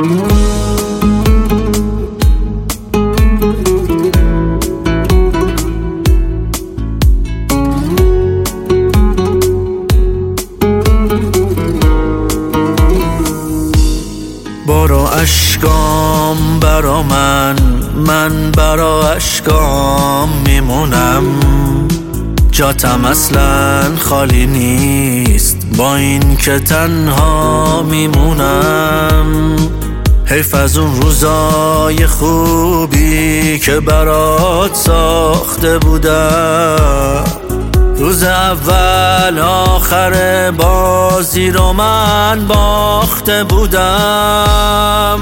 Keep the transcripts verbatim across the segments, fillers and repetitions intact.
برا اشکام برا من، من برا اشکام میمونم. جاتم اصلا خالی نیست با این که تنها میمونم. حیف از اون روزای خوبی که برات ساخته بودم. روز اول آخر بازی رو من باخته بودم.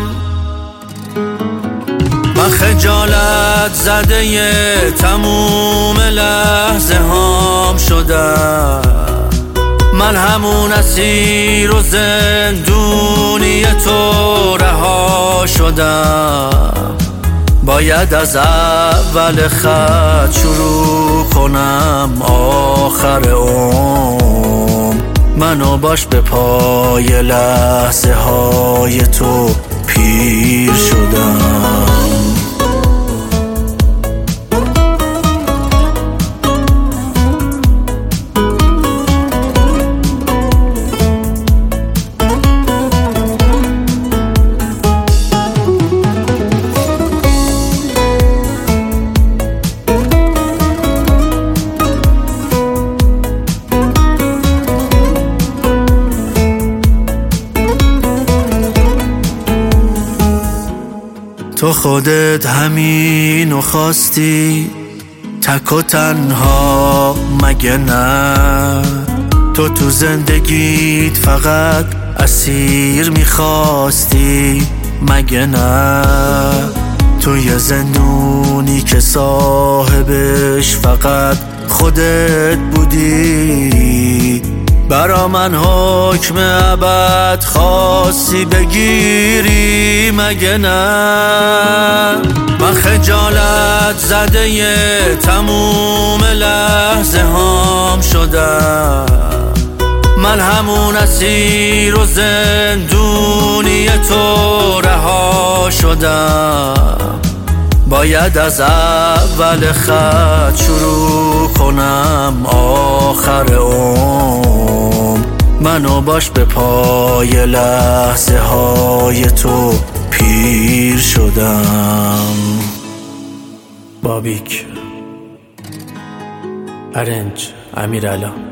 من خجالت زده ی تموم لحظه هام شدم. من همون اسیر و زندونی تو رها شدم. باید از اول خط شروع کنم آخر عمر. منو باش به پای لحظه های تو پیر شدم. تو خودت همینو خواستی، تک و تنها مگه نه؟ تو تو زندگیت فقط اسیر میخواستی مگه نه؟ توی زندونی که صاحبش فقط خودت بودی. برا من حکم ابد خواستی بگیری مگه نه؟ من خجالت زده ی تموم لحظه هام شدم. من همون اسیر و زندونی تو رها شدم. باید از اول خط شروع کنم آخر عمر. منو باش به پای لحظه های تو پیر شدم. بابیک، ارنج، امیرعلا.